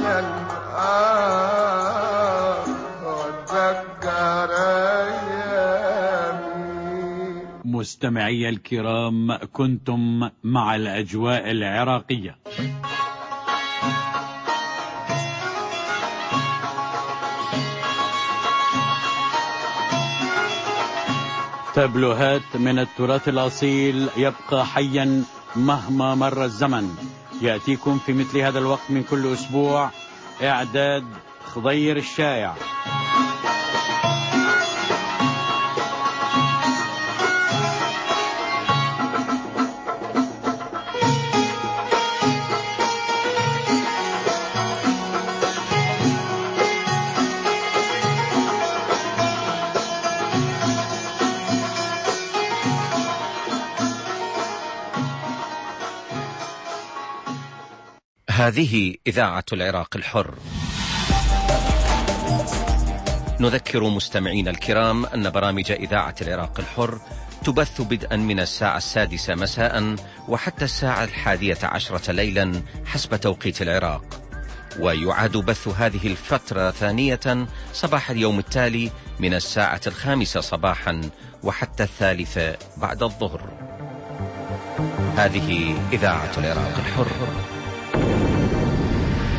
مستمعي الكرام، كنتم مع الأجواء العراقية. تابلوهات من التراث الأصيل يبقى حيا مهما مر الزمن، يأتيكم في مثل هذا الوقت من كل أسبوع. إعداد خضير الشايع. هذه إذاعة العراق الحر. نذكر مستمعين الكرام أن برامج إذاعة العراق الحر تبث بدءا من الساعة 6 مساء وحتى الساعة 11 ليلا حسب توقيت العراق، ويعاد بث هذه الفترة ثانية صباح اليوم التالي من الساعة 5 صباحا وحتى 3 بعد الظهر. هذه إذاعة العراق الحر.